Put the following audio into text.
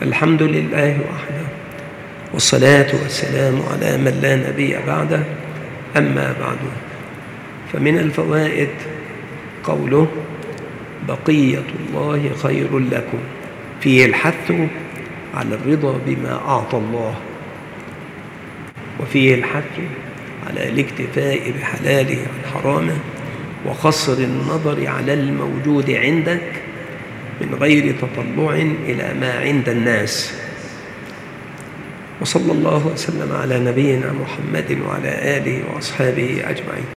الحمد لله وحده، والصلاة والسلام على من لا نبي بعده. أما بعد، فمن الفوائد قوله: بقية الله خير لكم، فيه الحث على الرضا بما أعطى الله، وفيه الحث على الاكتفاء بحلاله عن حرامه، وقصر النظر على الموجود عندك من غير تطلع إلى ما عند الناس. وصلى الله وسلم على نبينا محمد وعلى آله وأصحابه أجمعين.